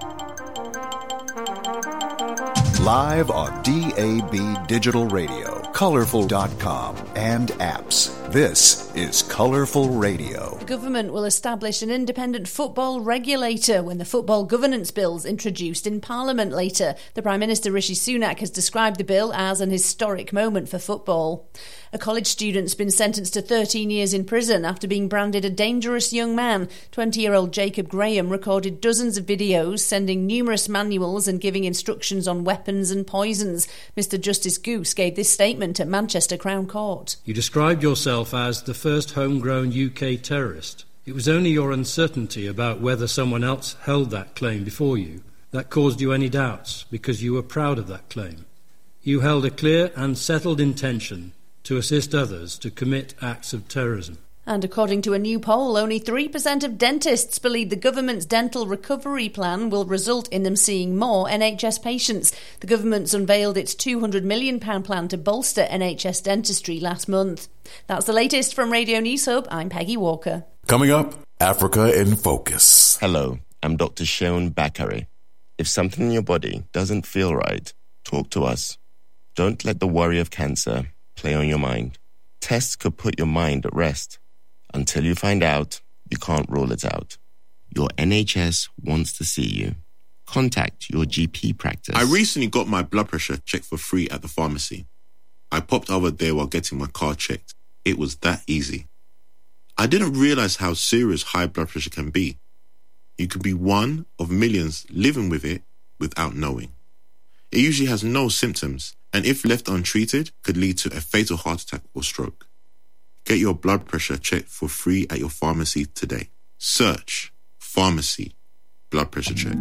Live on DAB Digital Radio, Colorful.com, and apps. This is Colourful Radio. The government will establish an independent football regulator when the football governance bill's introduced in Parliament later. The Prime Minister Rishi Sunak has described the bill as an historic moment for football. A college student's been sentenced to 13 years in prison after being branded a dangerous young man. 20-year-old Jacob Graham recorded dozens of videos, sending numerous manuals and giving instructions on weapons and poisons. Mr Justice Goose gave this statement at Manchester Crown Court. You described yourself as the first homegrown UK terrorist. It was only your uncertainty about whether someone else held that claim before you that caused you any doubts, because you were proud of that claim. You held a clear and settled intention to assist others to commit acts of terrorism. And according to a new poll, only 3% of dentists believe the government's dental recovery plan will result in them seeing more NHS patients. The government's unveiled its £200 million plan to bolster NHS dentistry last month. That's the latest from Radio News Hub. I'm Peggy Walker. Coming up, Africa in Focus. Hello, I'm Dr. Sheon Bakare. If something in your body doesn't feel right, talk to us. Don't let the worry of cancer play on your mind. Tests could put your mind at rest. Until you find out, you can't rule it out. Your NHS wants to see you. Contact your GP practice. I recently got my blood pressure checked for free at the pharmacy. I popped over there while getting my car checked. It was that easy. I didn't realize how serious high blood pressure can be. You could be one of millions living with it without knowing. It usually has no symptoms, and if left untreated, could lead to a fatal heart attack or stroke. Get your blood pressure checked for free at your pharmacy today. Search Pharmacy Blood Pressure Check.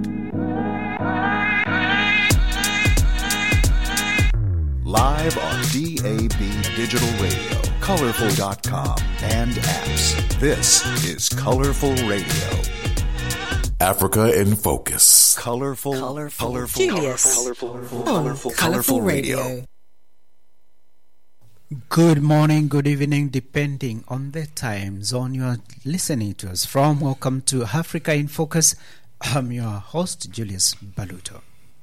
Live on DAB Digital Radio, Colourful.com, and apps. This is Colourful Radio. Africa in Focus. Colorful Julius. Colourful Radio. Good morning, good evening, depending on the time zone you are listening to us from. Welcome to Africa in Focus. I'm your host, Julius Baluto.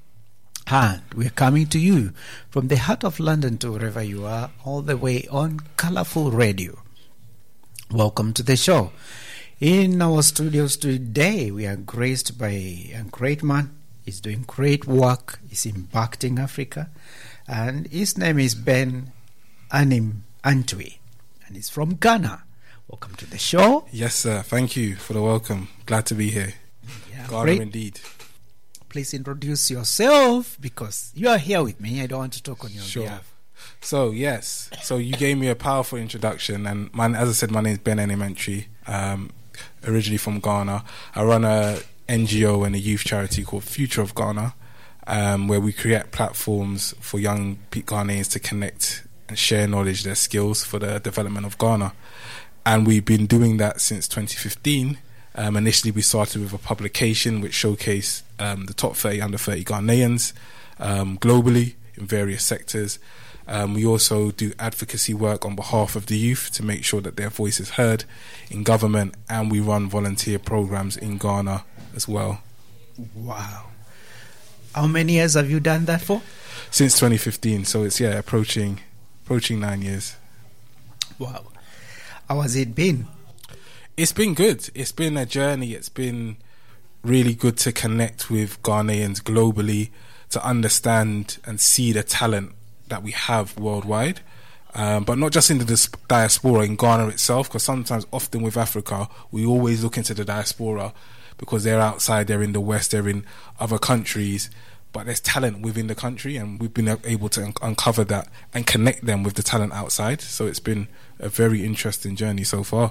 And we're coming to you from the heart of London to wherever you are, all the way on Colourful Radio. Welcome to the show. In our studios today, we are graced by a great man. He's doing great work. He's impacting Africa. And his name is Ben Anim Antwi, and he's from Ghana. Welcome to the show. Yes, sir. Thank you for the welcome. Glad to be here. Yeah, Ghana great. indeed. Please introduce yourself, because you are here with me. I don't want to talk on your behalf. So, yes. So you gave me a powerful introduction, and as I said, my name is Ben Anim Antwi, originally from Ghana. I run a NGO and a youth charity called Future of Ghana, where we create platforms for young Ghanaians to connect and share knowledge, their skills for the development of Ghana. And we've been doing that since 2015. Initially, we started with a publication which showcased the top 30 under 30 Ghanaians globally in various sectors. We also do advocacy work on behalf of the youth to make sure that their voice is heard in government, and we run volunteer programs in Ghana as well. Wow. How many years have you done that for? Since 2015, so it's approaching 9 years. Wow. How has it been? It's been good. It's been a journey. It's been really good to connect with Ghanaians globally, to understand and see the talent that we have worldwide, but not just in the diaspora in Ghana itself, because often with Africa, we always look into the diaspora because they're outside, they're in the West, they're in other countries, but there's talent within the country, and we've been able to uncover that and connect them with the talent outside. So it's been a very interesting journey so far.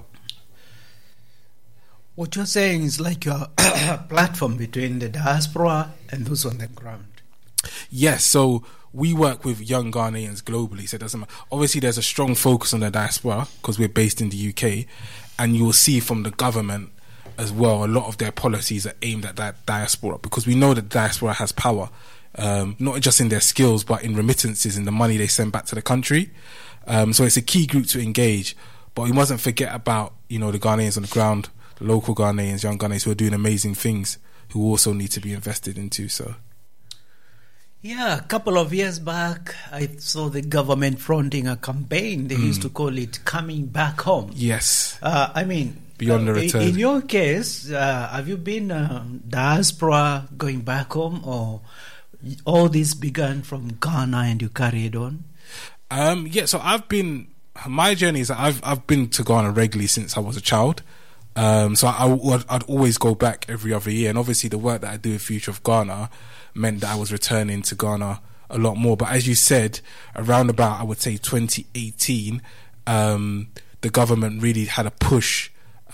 What you're saying is like your platform between the diaspora and those on the ground. Yes, so we work with young Ghanaians globally, so it doesn't matter. Obviously, there's a strong focus on the diaspora because we're based in the UK, and you will see from the government as well, a lot of their policies are aimed at that diaspora, because we know that diaspora has power, not just in their skills, but in remittances, in the money they send back to the country. So it's a key group to engage, but we mustn't forget about, the Ghanaians on the ground, the local Ghanaians, young Ghanaians who are doing amazing things who also need to be invested into. So. Yeah, a couple of years back, I saw the government fronting a campaign. They used to call it Coming Back Home. Yes. Beyond the return. In your case, have you been diaspora going back home, or all this began from Ghana and you carried on? So my journey is that I've been to Ghana regularly since I was a child. So I'd always go back every other year. And obviously the work that I do with Future of Ghana meant that I was returning to Ghana a lot more. But as you said, around about, I would say 2018, the government really had a push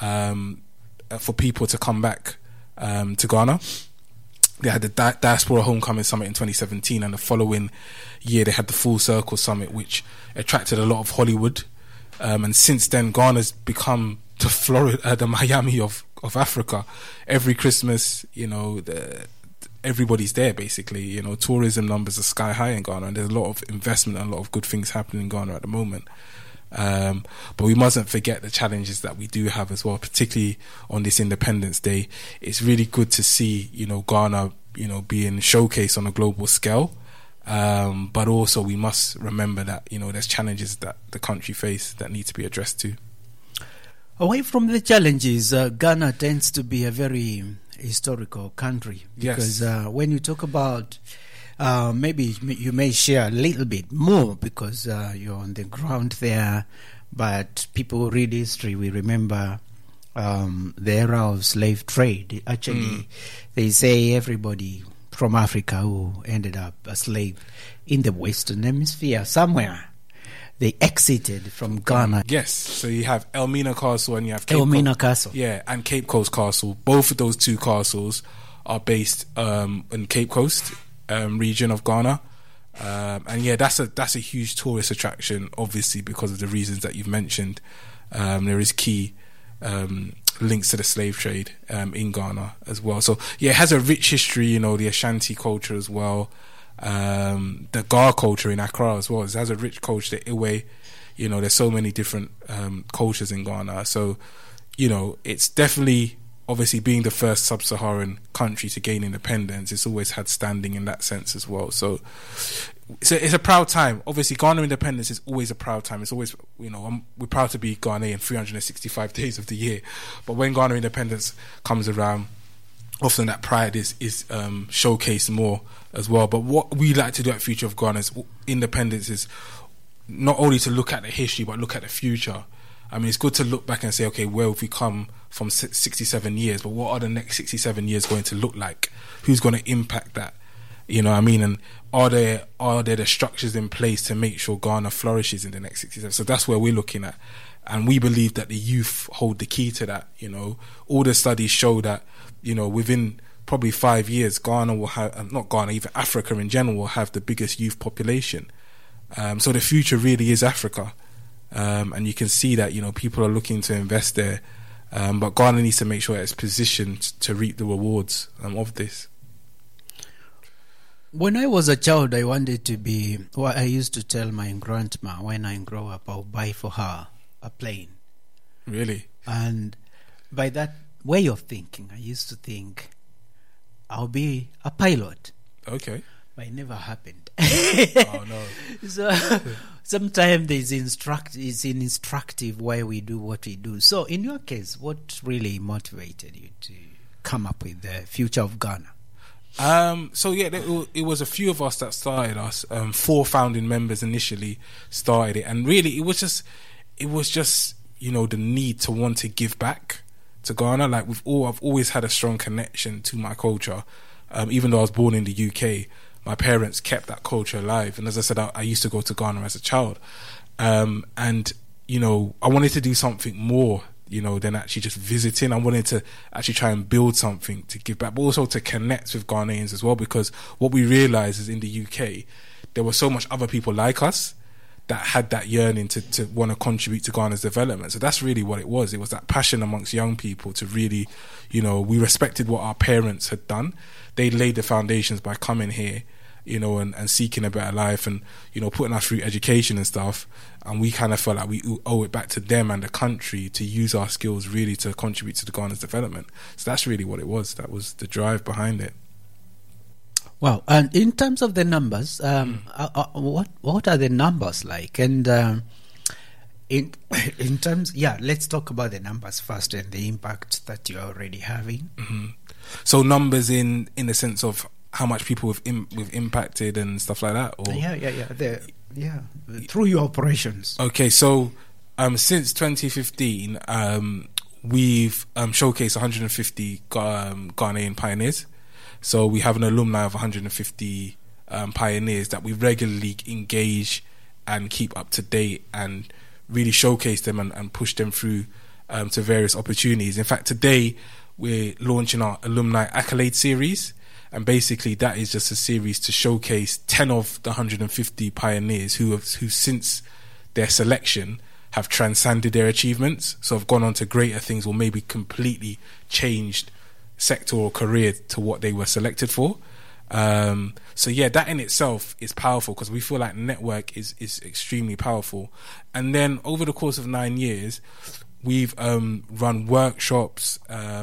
for people to come back to Ghana. They had the Diaspora Homecoming Summit in 2017, and the following year they had the Full Circle Summit, which attracted a lot of Hollywood. And since then, Ghana's become the Florida, the Miami of Africa. Every Christmas, everybody's there basically. Tourism numbers are sky high in Ghana, and there's a lot of investment and a lot of good things happening in Ghana at the moment. But we mustn't forget the challenges that we do have as well, particularly on this Independence Day. It's really good to see, Ghana, being showcased on a global scale. But also we must remember that, there's challenges that the country face that need to be addressed too. Away from the challenges, Ghana tends to be a very historical country. Because when you talk about, maybe you may share a little bit more because you're on the ground there, but people who read history, we remember the era of slave trade. Actually, they say everybody from Africa who ended up a slave in the Western Hemisphere somewhere, they exited from Ghana. Yes, so you have Elmina Castle and you have Elmina Castle. Yeah, and Cape Coast Castle. Both of those two castles are based in Cape Coast region of Ghana. And that's a huge tourist attraction, obviously, because of the reasons that you've mentioned. There is key links to the slave trade in Ghana as well. So it has a rich history, the Ashanti culture as well. The Gar culture in Accra as well. It has a rich culture, the Iwe. There's so many different cultures in Ghana. So, it's definitely, obviously, being the first sub-Saharan country to gain independence, it's always had standing in that sense as well. So it's a proud time. Obviously, Ghana independence is always a proud time. It's always, we're proud to be Ghanaian 365 days of the year. But when Ghana independence comes around, often that pride is showcased more as well. But what we like to do at Future of Ghana's independence is not only to look at the history, but look at the future. I mean, it's good to look back and say, okay, where have we come from 67 years, but what are the next 67 years going to look like? Who's going to impact that? And are there the structures in place to make sure Ghana flourishes in the next 67? So that's where we're looking at. And we believe that the youth hold the key to that. All the studies show that, within probably 5 years, Ghana will have, not Ghana, even Africa in general will have the biggest youth population. So the future really is Africa. And you can see that, people are looking to invest there. But Ghana needs to make sure it's positioned to reap the rewards of this. When I was a child, I wanted to be, I used to tell my grandma, when I grow up, I'll buy for her a plane. Really? And by that way of thinking, I used to think I'll be a pilot. Okay. But it never happened. Oh, no. So sometimes it's instructive why we do what we do. So in your case, what really motivated you to come up with the Future of Ghana? It was a few of us that started us. 4 founding members initially started it, and really it was just the need to want to give back to Ghana. Like I've always had a strong connection to my culture. Even though I was born in the UK, my parents kept that culture alive. And as I said, I used to go to Ghana as a child, and I wanted to do something more than actually just visiting. I wanted to actually try and build something to give back, but also to connect with Ghanaians as well, because what we realised is in the UK, there were so much other people like us that had that yearning to want to contribute to Ghana's development. So that's really what it was. It was that passion amongst young people to really, we respected what our parents had done. They laid the foundations by coming here you know, and seeking a better life, and, you know, putting us through education and stuff. And we kind of felt like we owe it back to them and the country to use our skills really to contribute to the Ghana's development. So that's really what it was. That was the drive behind it. Well, and in terms of the numbers, what are the numbers like? And in terms, let's talk about the numbers first and the impact that you're already having. Mm-hmm. So numbers in the sense of how much people we've impacted and stuff like that, or through your operations. Okay, so since 2015, we've showcased 150 Ghanaian pioneers. So we have an alumni of 150 pioneers that we regularly engage and keep up to date and really showcase them and push them through to various opportunities. In fact, today we're launching our Alumni Accolade Series, and basically that is just a series to showcase 10 of the 150 pioneers who since their selection have transcended their achievements, so have gone on to greater things or maybe completely changed sector or career to what they were selected for. So that in itself is powerful, because we feel like network is extremely powerful. And then over the course of 9 years, we've run workshops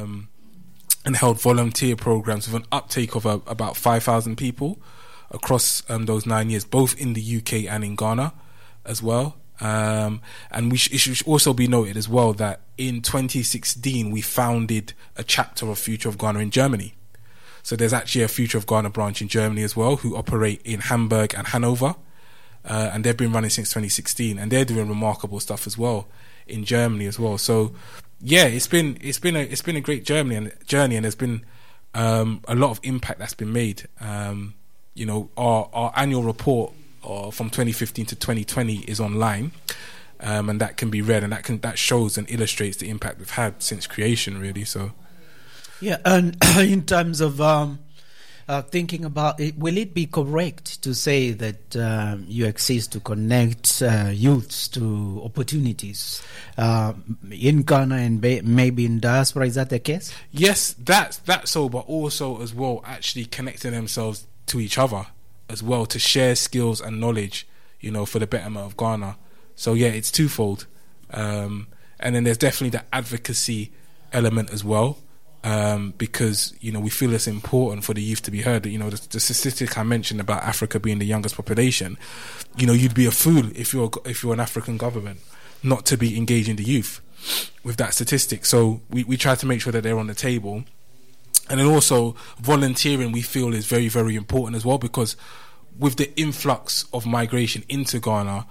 and held volunteer programs with an uptake of about 5,000 people across those 9 years, both in the UK and in Ghana as well. And it should also be noted as well that in 2016 we founded a chapter of Future of Ghana in Germany. So there's actually a Future of Ghana branch in Germany as well, who operate in Hamburg and Hanover, and they've been running since 2016, and they're doing remarkable stuff as well in Germany as well. So it's been a great journey, and there's been a lot of impact that's been made. You know, our annual report from 2015 to 2020 is online, and that can be read, and that shows and illustrates the impact we've had since creation, really. So and in terms of thinking about it, will it be correct to say that you exist to connect youths to opportunities in Ghana and maybe in diaspora? Is that the case? Yes, that's so, but also as well actually connecting themselves to each other as well, to share skills and knowledge, you know, for the betterment of Ghana. So it's twofold. And then there's definitely the advocacy element as well, because, you know, we feel it's important for the youth to be heard. You know, the statistic I mentioned about Africa being the youngest population, you know, you'd be a fool if you're an African government not to be engaging the youth with that statistic. So we try to make sure that they're on the table. And then also volunteering, we feel, is very, very important as well, because with the influx of migration into Ghana,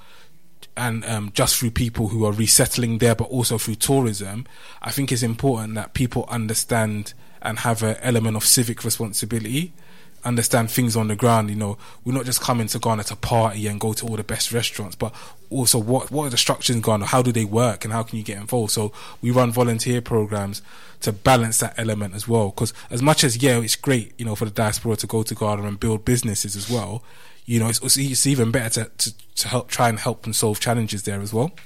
and just through people who are resettling there, but also through tourism, I think it's important that people understand and have an element of civic responsibility, understand things on the ground. You know, we're not just coming to Ghana to party and go to all the best restaurants, but also what are the structures in Ghana, how do they work, and how can you get involved? So we run volunteer programs to balance that element as well, because as much as it's great, you know, for the diaspora to go to Ghana and build businesses as well, you know, it's even better to help and solve challenges there as well.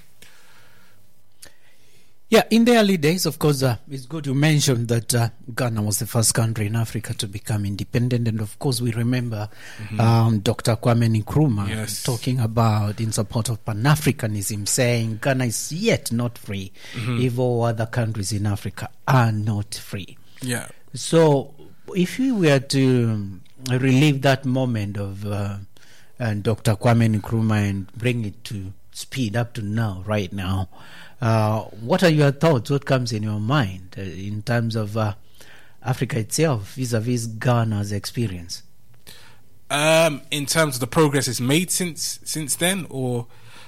In the early days, of course, it's good you mentioned that Ghana was the first country in Africa to become independent. And of course, we remember Dr. Kwame Nkrumah talking about, in support of Pan-Africanism, saying Ghana is yet not free if all other countries in Africa are not free. Yeah. So if we were to relive that moment of Dr. Kwame Nkrumah and bring it to speed up to now, right now, what are your thoughts? What comes in your mind in terms of Africa itself vis-a-vis Ghana's experience? In terms of the progress it's made since then, or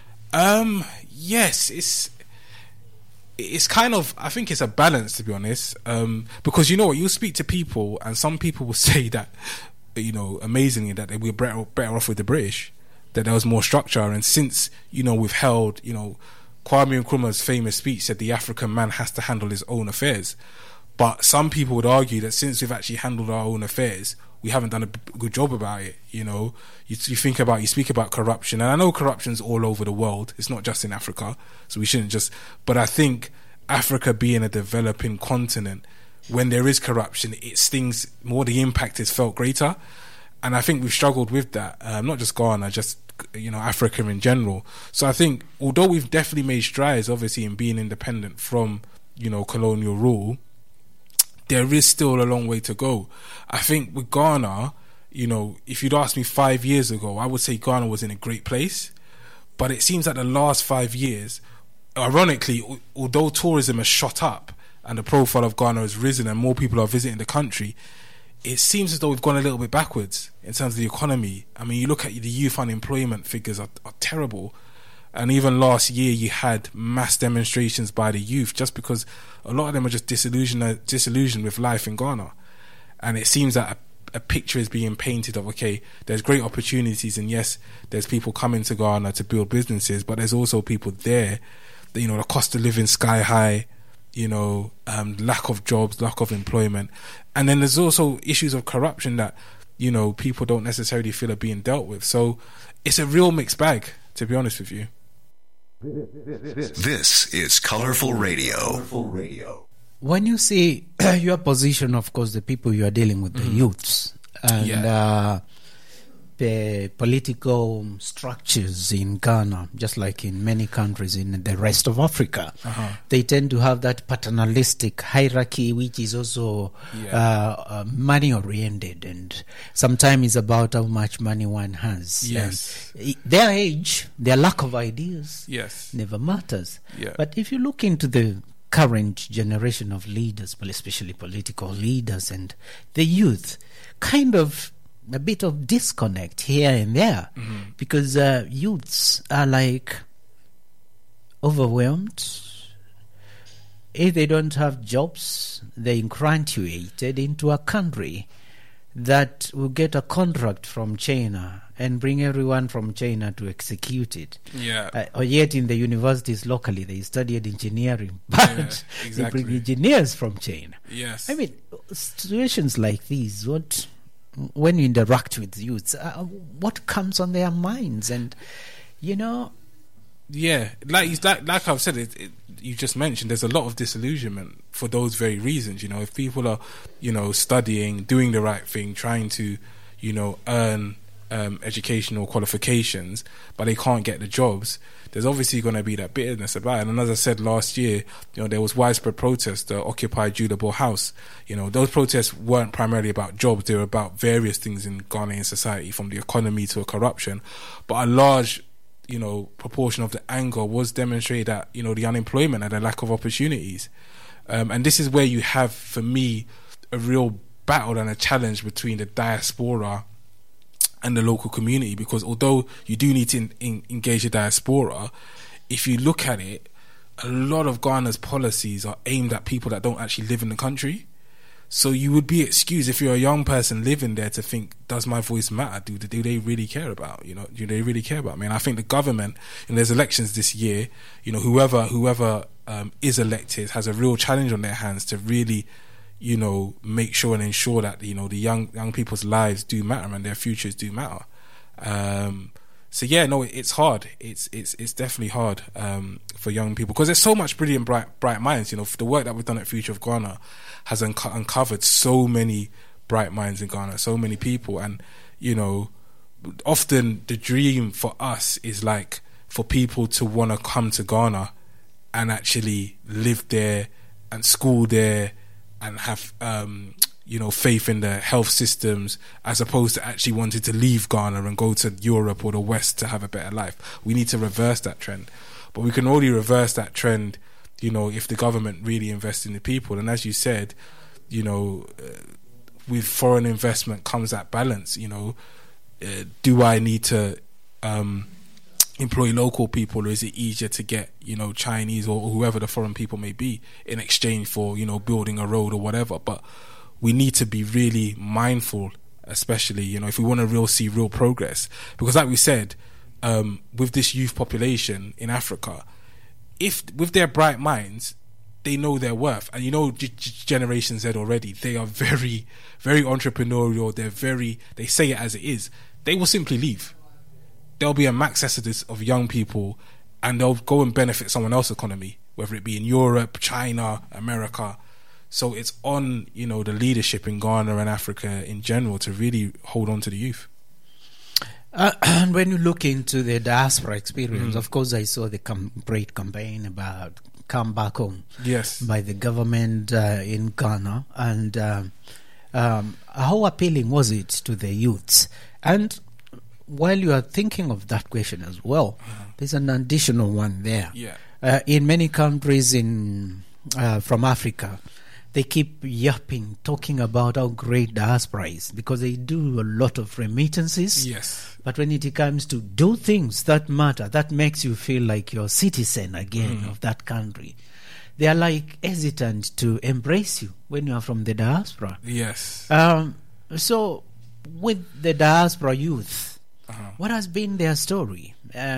yes, it's kind of, I think it's a balance, to be honest, because you know what, you speak to people and some people will say that, you know, amazingly, that they were better off with the British, that there was more structure. And since, you know, we've held, you know, Kwame Nkrumah's famous speech said the African man has to handle his own affairs. But some people would argue that since we've actually handled our own affairs, we haven't done a good job about it. You know, you speak about corruption, and I know corruption's all over the world. It's not just in Africa, so we shouldn't just. But I think Africa being a developing continent, when there is corruption, it stings more. The impact is felt greater, And I think we've struggled with that, not just Ghana, just, Africa in general. So I think, although we've definitely made strides, obviously, in being independent from, colonial rule, there is still a long way to go. I think with Ghana, if you'd asked me 5 years ago, I would say Ghana was in a great place. But it seems that the last 5 years, ironically, although tourism has shot up and the profile of Ghana has risen and more people are visiting the country, it seems as though we've gone a little bit backwards in terms of the economy. I mean, you look at the youth unemployment figures are terrible. And even last year, you had mass demonstrations by the youth just because a lot of them are just disillusioned with life in Ghana. And it seems that a picture is being painted of, okay, there's great opportunities, and yes, there's people coming to Ghana to build businesses, but there's also people there, the cost of living sky high, lack of jobs, lack of employment. And then there's also issues of corruption that, people don't necessarily feel are being dealt with. So it's a real mixed bag, to be honest with you. This is Colorful Radio. When you see your position, of course, the people you are dealing with, the youths, and the political structures in Ghana, just like in many countries in the rest of Africa, they tend to have that paternalistic hierarchy, which is also money-oriented, and sometimes it's about how much money one has. Yes. And their age, their lack of ideas, never matters. Yeah. But if you look into the current generation of leaders, but especially political leaders and the youth, kind of a bit of disconnect here and there, because youths are like overwhelmed. If they don't have jobs, they're graduated into a country that will get a contract from China and bring everyone from China to execute it. Or yet in the universities locally, they studied engineering, but they bring engineers from China. Yes. I mean, situations like these, when you interact with youths, what comes on their minds? And, like I've said, you just mentioned, there's a lot of disillusionment for those very reasons. If people are, studying, doing the right thing, trying to, earn educational qualifications, but they can't get the jobs, there's obviously going to be that bitterness about it. And as I said last year, there was widespread protests that occupied Julabo House. Those protests weren't primarily about jobs, they were about various things in Ghanaian society, from the economy to corruption. But a large proportion of the anger was demonstrated at, the unemployment and the lack of opportunities. And this is where you have, for me, a real battle and a challenge between the diaspora and the local community, because although you do need to engage the diaspora, if you look at it, a lot of Ghana's policies are aimed at people that don't actually live in the country. So you would be excused if you're a young person living there to think, does my voice matter? Do they really care about, do they really care about me? And I think the government, and there's elections this year, whoever is elected has a real challenge on their hands to really, make sure and ensure that, the young people's lives do matter and their futures do matter. It's hard. It's definitely hard for young people, because there's so much brilliant, bright minds. The work that we've done at Future of Ghana has uncovered so many bright minds in Ghana, so many people, and often the dream for us is like for people to want to come to Ghana and actually live there and school there and have faith in the health systems, as opposed to actually wanting to leave Ghana and go to Europe or the West to have a better life. We need to reverse that trend, but we can only reverse that trend, if the government really invests in the people. And as you said, with foreign investment comes that balance. Do I need to employ local people, or is it easier to get Chinese or whoever the foreign people may be in exchange for building a road or whatever? But we need to be really mindful, especially if we want to see real progress, because like we said, with this youth population in Africa, if with their bright minds, they know their worth. And Generation Z already, they are very, very entrepreneurial. They say it as it is. They will simply leave. There'll be a max exodus of young people, and they'll go and benefit someone else's economy, whether it be in Europe, China, America. So it's on, the leadership in Ghana and Africa in general to really hold on to the youth. And when you look into the diaspora experience, of course, I saw the great campaign about Come Back Home, yes, by the government in Ghana. And how appealing was it to the youths? And while you are thinking of that question as well, there's an additional one there. Yeah. In many countries from Africa, they keep yapping, talking about how great diaspora is because they do a lot of remittances. Yes. But when it comes to do things that matter, that makes you feel like you're a citizen again of that country, they are like hesitant to embrace you when you are from the diaspora. Yes. So with the diaspora youth, what has been their story?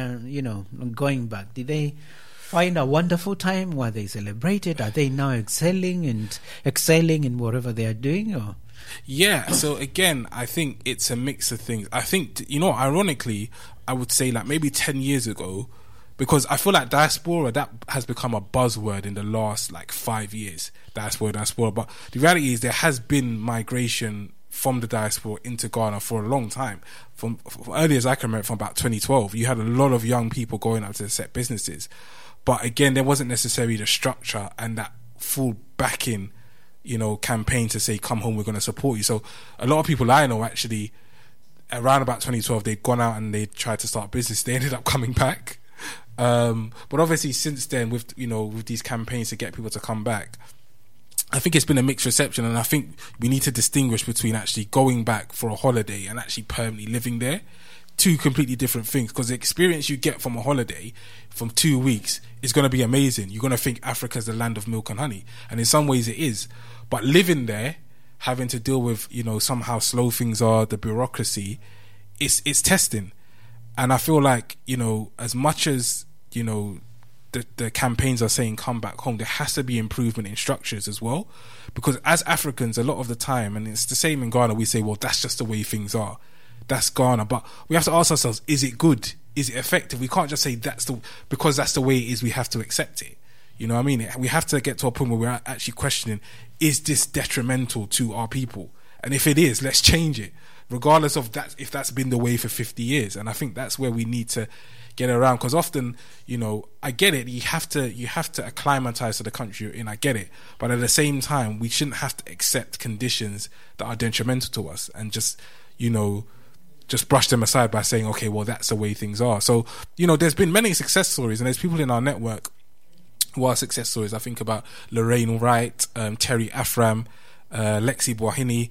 Going back, did they find a wonderful time where they celebrated? Are they now excelling in whatever they are doing? Or? Yeah, so again, I think it's a mix of things. I think, ironically, I would say like maybe 10 years ago, because I feel like diaspora, that has become a buzzword in the last like 5 years. Diaspora. But the reality is there has been migration from the diaspora into Ghana for a long time. From early as I can remember, from about 2012, you had a lot of young people going out to set businesses. But again, there wasn't necessarily the structure and that full backing, campaign to say, come home, we're going to support you. So a lot of people I know actually, around about 2012, they'd gone out and they tried to start business. They ended up coming back. But obviously since then, with these campaigns to get people to come back, I think it's been a mixed reception. And I think we need to distinguish between actually going back for a holiday and actually permanently living there. Two completely different things, because the experience you get from a holiday from 2 weeks is going to be amazing. You're going to think Africa's the land of milk and honey, and in some ways it is. But living there, having to deal with somehow slow things are, the bureaucracy, it's testing. And I feel like as much as the campaigns are saying come back home, there has to be improvement in structures as well, because as Africans, a lot of the time, and it's the same in Ghana, we say, well, that's just the way things are. That's Ghana, but we have to ask ourselves: is it good? Is it effective? We can't just say because that's the way it is. We have to accept it. You know what I mean? We have to get to a point where we're actually questioning: is this detrimental to our people? And if it is, let's change it, regardless of that. If that's been the way for 50 years, and I think that's where we need to get around. Because often, I get it. You have to acclimatize to the country you're in. I get it, but at the same time, we shouldn't have to accept conditions that are detrimental to us and just brush them aside by saying, okay, well, that's the way things are. So, there's been many success stories, and there's people in our network who are success stories. I think about Lorraine Wright, Terry Afram, Lexi Boahini,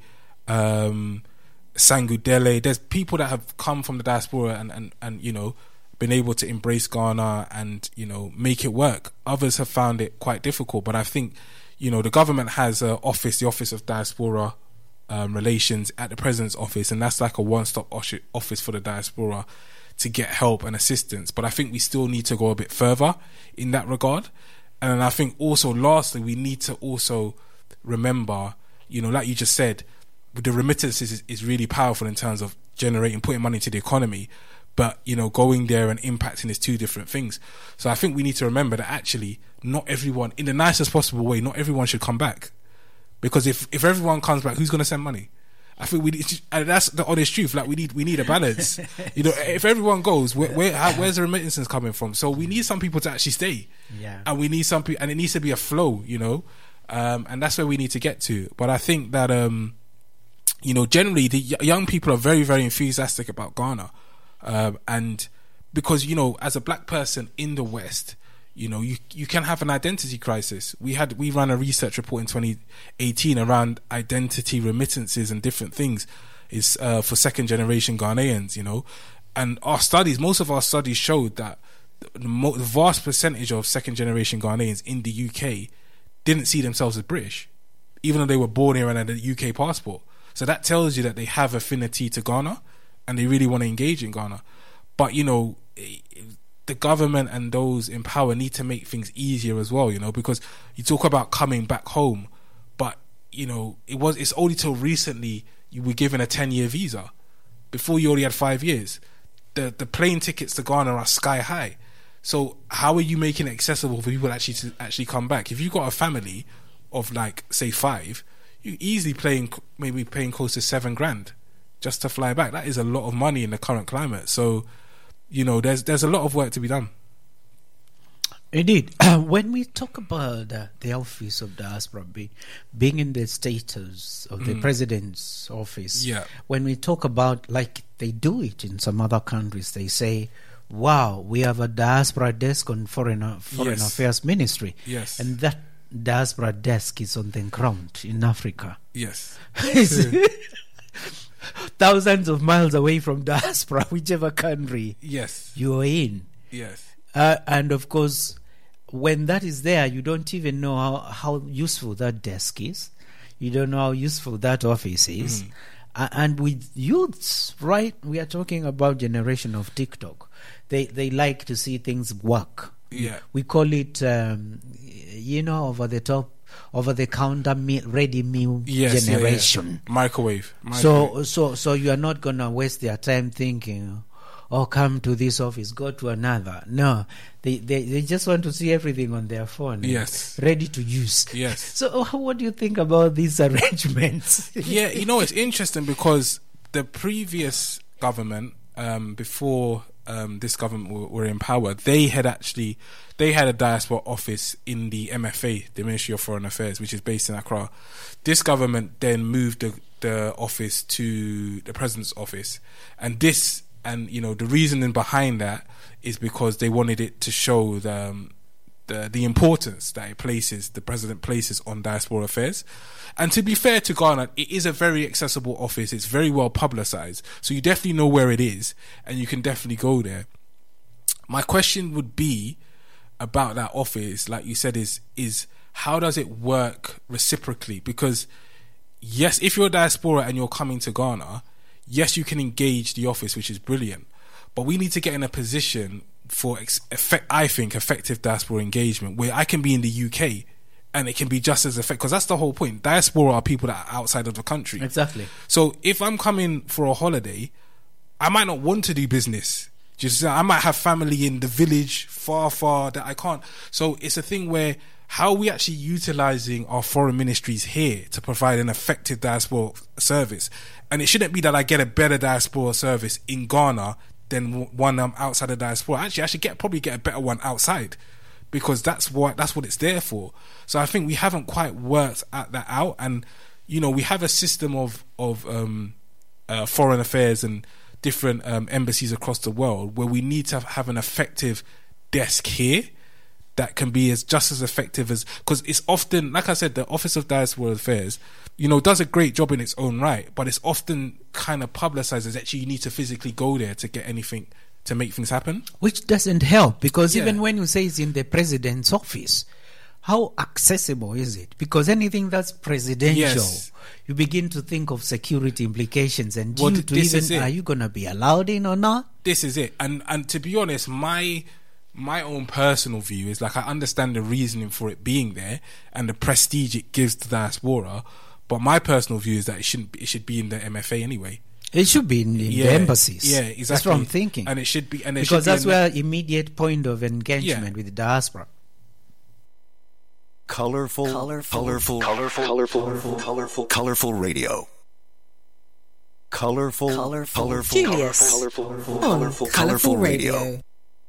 Sangu Dele. There's people that have come from the diaspora and been able to embrace Ghana and, make it work. Others have found it quite difficult, but I think, the government has the Office of Diaspora Relations at the President's Office, and that's like a one-stop office for the diaspora to get help and assistance. But I think we still need to go a bit further in that regard. And I think also, lastly, we need to also remember, like you just said, the remittances is really powerful in terms of putting money into the economy. But, going there and impacting is two different things. So I think we need to remember that actually not everyone, in the nicest possible way, not everyone should come back. Because if everyone comes back, who's going to send money? I think and that's the honest truth. Like we need a balance. If everyone goes, where's the remittances coming from? So we need some people to actually stay. Yeah. And we need some people, and it needs to be a flow, and that's where we need to get to. But I think that, generally the young people are very, very enthusiastic about Ghana. And because, as a black person in the West, you can have an identity crisis. We ran a research report in 2018 around identity remittances and different things is for second generation Ghanaians, and most of our studies showed that the vast percentage of second generation Ghanaians in the UK didn't see themselves as British, even though they were born here and had a UK passport. So that tells you that they have affinity to Ghana and they really want to engage in Ghana. But, the government and those in power need to make things easier as well, because you talk about coming back home, but it's only till recently you were given a 10-year visa. Before, you only had 5 years. The plane tickets to Ghana are sky high. So how are you making it accessible for people to actually come back? If you've got a family of like say 5, you easily paying close to $7,000 just to fly back. That is a lot of money in the current climate. So, you know, there's a lot of work to be done. Indeed. When we talk about the office of diaspora being in the status of the president's office, when we talk about, like they do it in some other countries, they say, wow, we have a diaspora desk on Foreign Affairs Ministry. Yes. And that diaspora desk is on the ground in Africa. Yes. Thousands of miles away from diaspora, whichever country you're in. Yes. And of course, when that is there, you don't even know how useful that desk is. You don't know how useful that office is. And with youths, right, we are talking about generation of TikTok. They like to see things work. Yeah. We call it, over the top, over the counter ready meal generation. Yeah. Microwave. So you are not gonna waste their time thinking, oh, come to this office, go to another. No, they just want to see everything on their phone. Yes. Ready to use. Yes. So what do you think about these arrangements? Yeah, you know, it's interesting because the previous government, before this government were in power, they had a diaspora office in the MFA, the Ministry of Foreign Affairs, which is based in Accra. This government then moved the office to the President's office, and the reasoning behind that is because they wanted it to show the importance that the President places on diaspora affairs. And to be fair to Ghana, it is a very accessible office. It's very well publicized, so you definitely know where it is, and you can definitely go there. My question would be about that office, like you said, is how does it work reciprocally? Because yes, if you're a diaspora and you're coming to Ghana, yes, you can engage the office, which is brilliant, but we need to get in a position for, I think, effective diaspora engagement, where I can be in the UK and it can be just as effective, because that's the whole point. Diaspora are people that are outside of the country. Exactly. So if I'm coming for a holiday, I might not want to do business. I might have family in the village far that I can't. So it's a thing where, how are we actually utilising our foreign ministries here to provide an effective diaspora service? And it shouldn't be that I get a better diaspora service in Ghana than one outside of diaspora. Actually, I should probably get a better one outside, because that's what it's there for. So I think we haven't quite worked that out. And, you know, we have a system of foreign affairs and different embassies across the world where we need to have an effective desk here that can be just as effective as, because it's often, like I said, the Office of Diaspora Affairs, you know, does a great job in its own right, but it's often kind of publicized as actually you need to physically go there to get anything, to make things happen. Which doesn't help, because even when you say it's in the president's office, how accessible is it? Because anything that's presidential, you begin to think of security implications, and are you going to be allowed in or not? This is it. And to be honest, my own personal view is, like, I understand the reasoning for it being there and the prestige it gives to diaspora, but my personal view is that it should be in the MFA anyway. It should be in the embassies. Yeah, exactly. That's what I'm thinking. And it should be, because that's where immediate point of engagement with the diaspora. Colorful radio. Colorful Julius on Colorful Radio.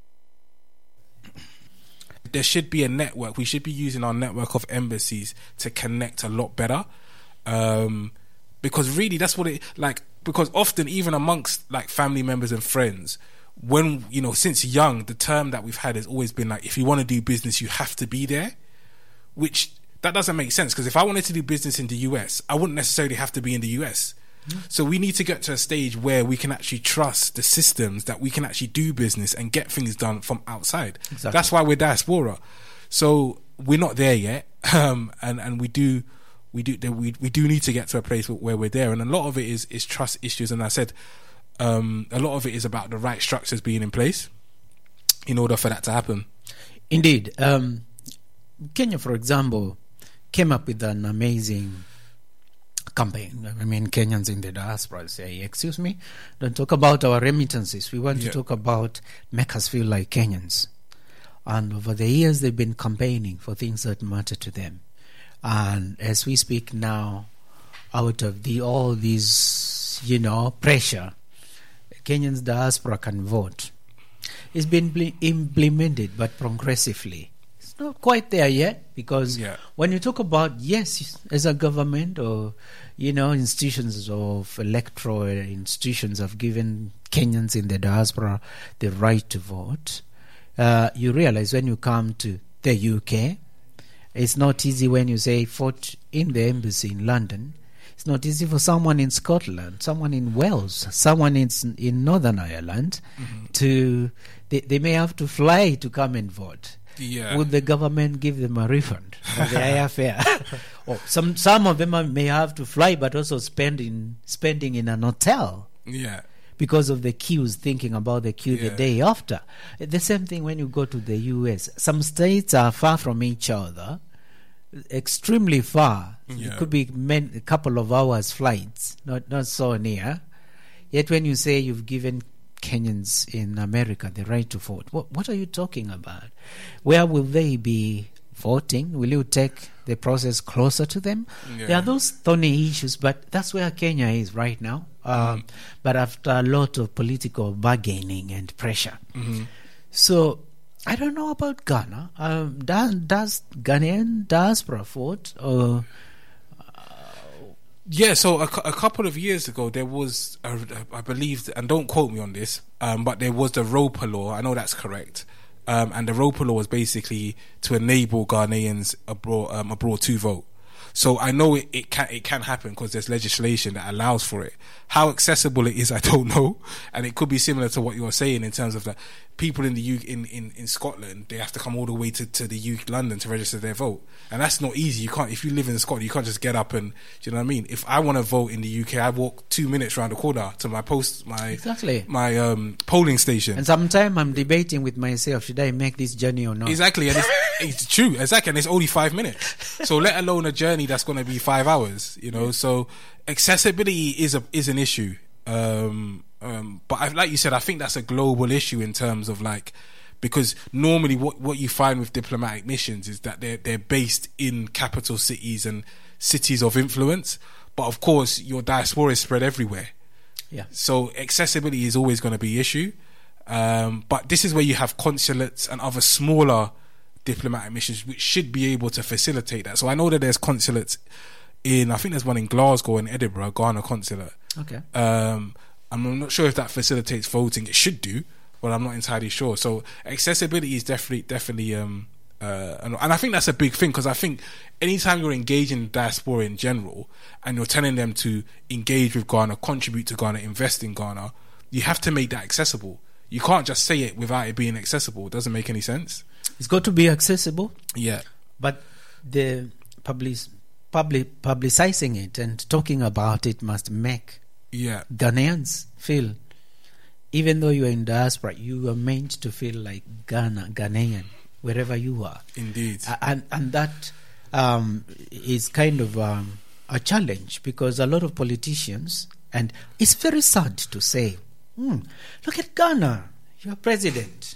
There should be a network. We should be using our network of embassies to connect a lot better, because really that's what it like. Because often, even amongst like family members and friends, when, you know, since young, the term that we've had has always been like, if you want to do business, you have to be there. Which, that doesn't make sense, because if I wanted to do business in the US, I wouldn't necessarily have to be in the US. So we need to get to a stage where we can actually trust the systems, that we can actually do business and get things done from outside. Exactly. That's why we're diaspora. So we're not there yet, and we do need to get to a place where we're there. And a lot of it is trust issues. And I said, a lot of it is about the right structures being in place in order for that to happen. Indeed. Kenya, for example, came up with an amazing campaign. I mean, Kenyans in the diaspora say, excuse me, don't talk about our remittances. We want to talk about make us feel like Kenyans. And over the years, they've been campaigning for things that matter to them. And as we speak now, out of all these, pressure, Kenyans diaspora can vote. It's been implemented, but progressively. It's not quite there yet, because when you talk about, yes, as a government or, institutions of electoral institutions have given Kenyans in the diaspora the right to vote, you realize when you come to the UK, it's not easy when you say vote in the embassy in London. It's not easy for someone in Scotland, someone in Wales, someone in Northern Ireland they may have to fly to come and vote. Yeah. Would the government give them a refund for the airfare? Or some of them may have to fly, but also spending in an hotel. Yeah. Because of the queues, thinking about the queue the day after. The same thing when you go to the US. Some states are far from each other, extremely far. It could be a couple of hours flights, not so near. Yet when you say you've given Kenyans in America the right to vote, what are you talking about? Where will they be voting? Will you take the process closer to them? There are those thorny issues, but that's where Kenya is right now. But after a lot of political bargaining and pressure. So I don't know about Ghana. Does Ghanaian diaspora vote? So a couple of years ago there was, I believe, and don't quote me on this, but there was the ROPA law. I know that's correct. And the ROPA law was basically to enable Ghanaians abroad to vote. So I know it can happen because there's legislation that allows for it. How accessible it is, I don't know, and it could be similar to what you're saying in terms of that people in the in Scotland, they have to come all the way to the London to register their vote, and that's not easy. You can't, if you live in Scotland, you can't just get up and, do you know what I mean? If I want to vote in the UK, I walk 2 minutes around the corner to my polling station. And sometimes I'm debating with myself, should I make this journey or not? Exactly, and it's true, exactly, and it's only 5 minutes. So let alone a journey that's going to be 5 hours, So accessibility is an issue. But like you said, I think that's a global issue in terms of because normally what you find with diplomatic missions is that they're based in capital cities and cities of influence. But of course, your diaspora is spread everywhere. Yeah. So accessibility is always going to be an issue. But this is where you have consulates and other smaller diplomatic missions which should be able to facilitate that. So I know that there's consulates I think there's one in Glasgow and Edinburgh, Ghana consulate. Okay. I'm not sure if that facilitates voting. It should do, but I'm not entirely sure. So accessibility is definitely and I think that's a big thing, because I think anytime you're engaging diaspora in general and you're telling them to engage with Ghana, contribute to Ghana, invest in Ghana, you have to make that accessible. You can't just say it without it being accessible. It doesn't make any sense. It's got to be accessible. Yeah. But the publicizing it and talking about it must make Ghanaians feel, even though you are in diaspora, you are meant to feel like Ghanaian wherever you are. Indeed. And that is kind of a challenge, because a lot of politicians, and it's very sad to say, look at Ghana, your president,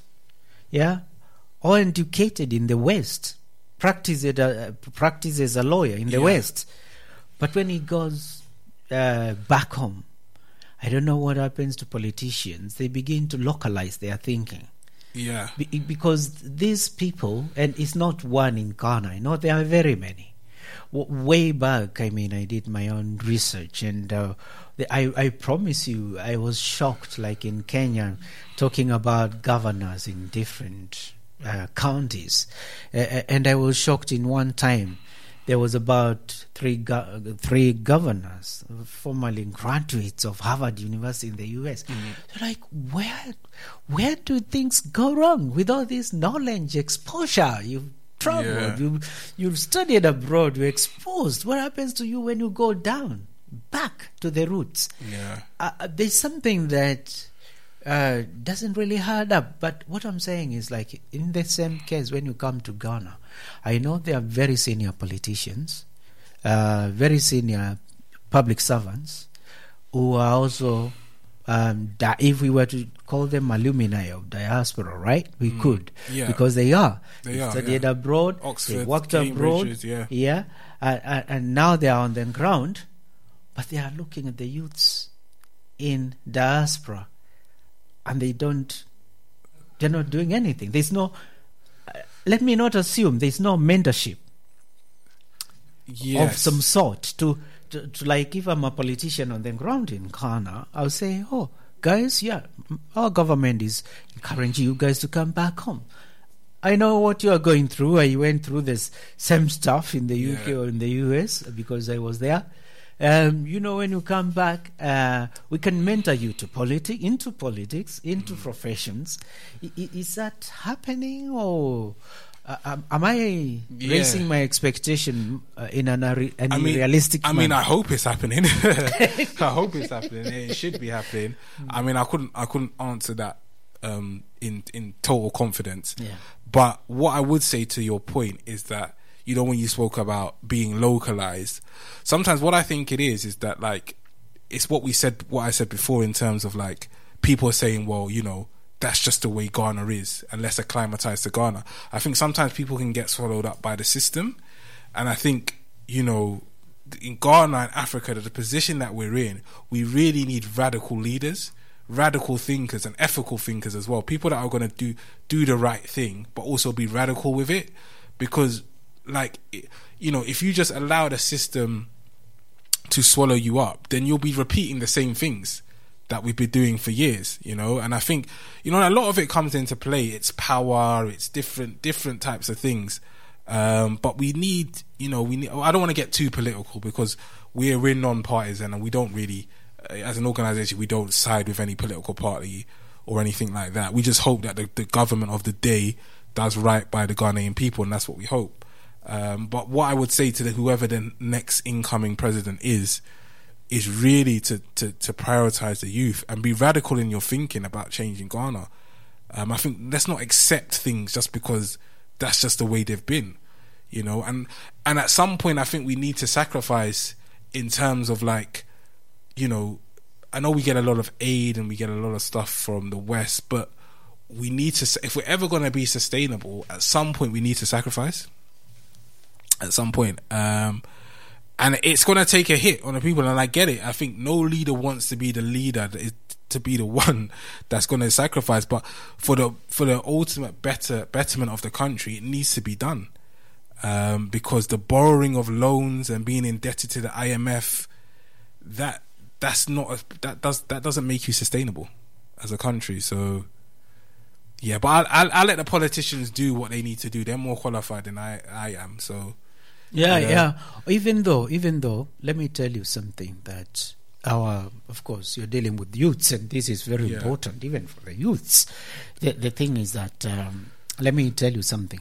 all educated in the West, practices as a lawyer in the West, but when he goes back home, I don't know what happens to politicians. They begin to localize their thinking. Yeah. Because these people, and it's not one in Ghana, I know there are very many. Way back, I did my own research, and I promise you, I was shocked, like in Kenya, talking about governors in different counties, and I was shocked in one time. There was about three governors, formerly graduates of Harvard University in the US. They're like, where do things go wrong with all this knowledge, exposure? You've traveled, you've studied abroad, you're exposed. What happens to you when you go down, back to the roots? There's something that doesn't really add up. But what I'm saying is, like, in the same case, when you come to Ghana, I know there are very senior politicians, very senior public servants who are also if we were to call them alumni of diaspora, right? We could, because they are. They studied abroad, Oxford, they worked Cambridge, abroad, and now they are on the ground, but they are looking at the youths in diaspora, and they're not doing anything. There's no, let me not assume, there's no mentorship of some sort to like, if I'm a politician on the ground in Ghana, I'll say, oh, guys, our government is encouraging you guys to come back home. I know what you are going through. I went through this same stuff in the UK or in the US because I was there. When you come back, we can mentor you to into politics, into professions. Is that happening, or am I raising my expectation in an unrealistic manner? I hope it's happening. I hope it's happening. It should be happening. I mean, I couldn't answer that in total confidence. Yeah. But what I would say to your point is that, when you spoke about being localized, sometimes what I think it is that, like, it's what I said before in terms of, like, people are saying, well, that's just the way Ghana is, and let's acclimatize to Ghana. I think sometimes people can get swallowed up by the system. And I think, in Ghana and Africa, the position that we're in, we really need radical leaders, radical thinkers, and ethical thinkers as well. People that are going to do the right thing, but also be radical with it. Because, like, if you just allow the system to swallow you up, then you'll be repeating the same things that we've been doing for years, and I think, a lot of it comes into play. It's power, it's different types of things. But we need, I don't want to get too political because we're non-partisan and we don't really, as an organisation, we don't side with any political party or anything like that. We just hope that the government of the day does right by the Ghanaian people, and that's what we hope. But what I would say to whoever the next incoming president is really to prioritise the youth and be radical in your thinking about changing Ghana. I think let's not accept things just because that's just the way they've been, and at some point I think we need to sacrifice in terms of, like, I know we get a lot of aid and we get a lot of stuff from the West, but we need to, if we're ever going to be sustainable, at some point we need to sacrifice. At some point. And it's going to take a hit on the people, and I get it. I think no leader wants to be the leader, to be the one that's going to sacrifice. But for the ultimate betterment of the country, it needs to be done. Because the borrowing of loans and being indebted to the IMF, that doesn't make you sustainable as a country. So yeah, but I'll let the politicians do what they need to do. They're more qualified than I am. So. Yeah. Even though, let me tell you something that of course, you're dealing with youths, and this is very important, even for the youths. The thing is that, let me tell you something.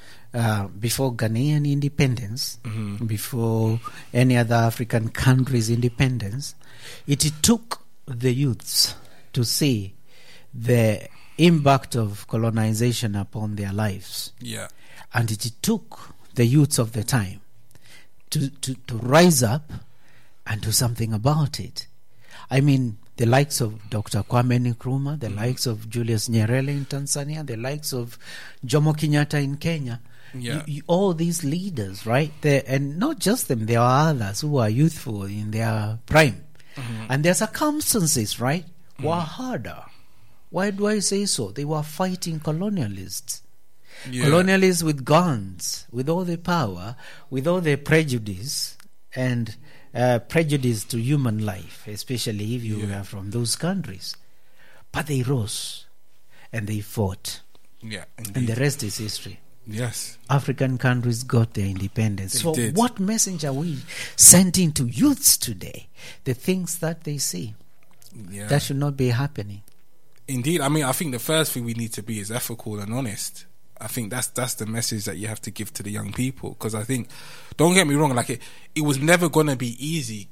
Before Ghanaian independence, before any other African country's independence, it took the youths to see the impact of colonization upon their lives. Yeah. And it took the youths of the time to rise up and do something about it. I mean, the likes of Dr. Kwame Nkrumah, the likes of Julius Nyerere in Tanzania, the likes of Jomo Kenyatta in Kenya, all these leaders, right? And not just them, there are others who are youthful in their prime. And their circumstances, right, were harder. Why do I say so? They were fighting colonialists. Colonialists with guns, with all the power, with all the prejudice and prejudice to human life, especially if you are from those countries. But they rose and they fought. Yeah, indeed. And the rest is history. Yes. African countries got their independence. So what message are we sending to youths today? The things that they see. That should not be happening. Indeed. I mean, I think the first thing we need to be is ethical and honest. I think that's the message that you have to give to the young people. Because I think, don't get me wrong, like it was never going to be easy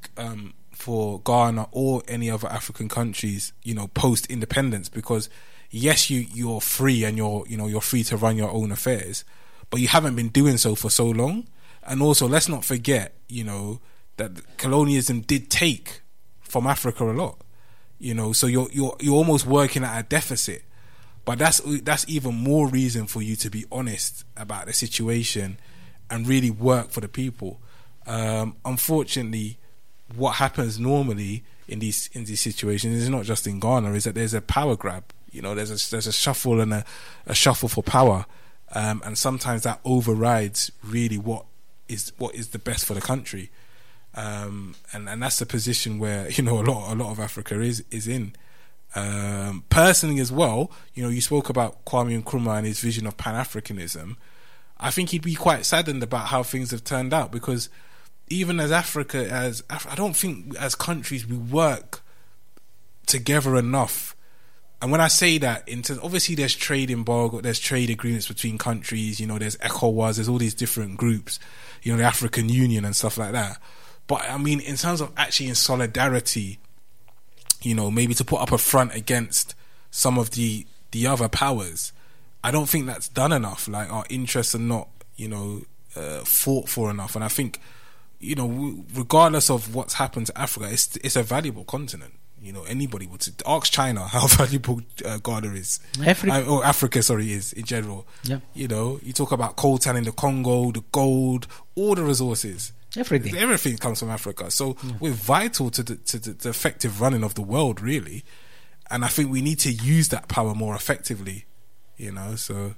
for Ghana or any other African countries, post-independence. Because yes, you're free and you're free to run your own affairs, but you haven't been doing so for so long. And also, let's not forget, that colonialism did take from Africa a lot. You know, so you're almost working at a deficit. But that's even more reason for you to be honest about the situation and really work for the people. Unfortunately, what happens normally in these situations is not just in Ghana, is that there's a power grab. You know, there's a shuffle and a shuffle for power, and sometimes that overrides really what is the best for the country, and that's the position where, you know, a lot of Africa is in. Personally as well, you know, you spoke about Kwame Nkrumah and his vision of Pan-Africanism. I think he'd be quite saddened about how things have turned out, because even as Africa, I don't think as countries we work together enough. And when I say that, obviously there's trade embargo, there's trade agreements between countries, you know, there's ECOWAS, there's all these different groups, you know, the African Union and stuff like that. But I mean, in terms of actually in solidarity, you know, maybe to put up a front against some of the other powers, I don't think that's done enough. Like, our interests are not, you know, fought for enough. And I think, you know, regardless of what's happened to Africa, it's a valuable continent. You know, anybody would ask China how valuable Ghana is. Africa, is in general. Yeah. You know, you talk about coltan in the Congo, the gold, all the resources. Everything comes from Africa. So we're vital to the effective running of the world, really. And I think we need to use that power more effectively. You know, so.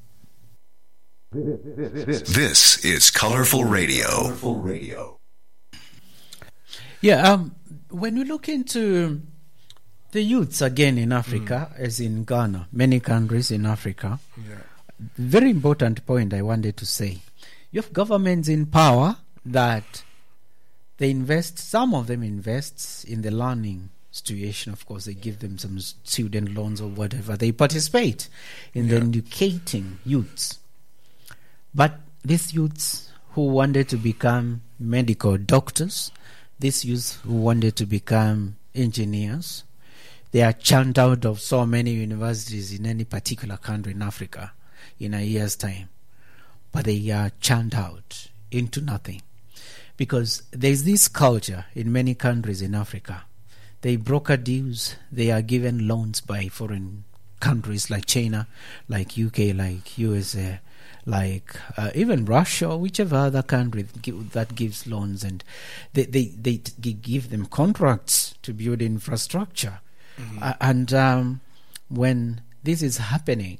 This is Colorful Radio. Yeah, when we look into the youths again in Africa, as in Ghana, many countries in Africa, very important point I wanted to say. You have governments in power that they invest, some of them invest in the learning situation. Of course, they give them some student loans or whatever. They participate in the educating youths. But these youths who wanted to become medical doctors, these youths who wanted to become engineers, they are churned out of so many universities in any particular country in Africa in a year's time. But they are churned out into nothing. Because there's this culture in many countries in Africa. They broker deals, they are given loans by foreign countries like China, like UK, like USA, like even Russia or whichever other country that gives loans, and they give them contracts to build infrastructure. And when this is happening,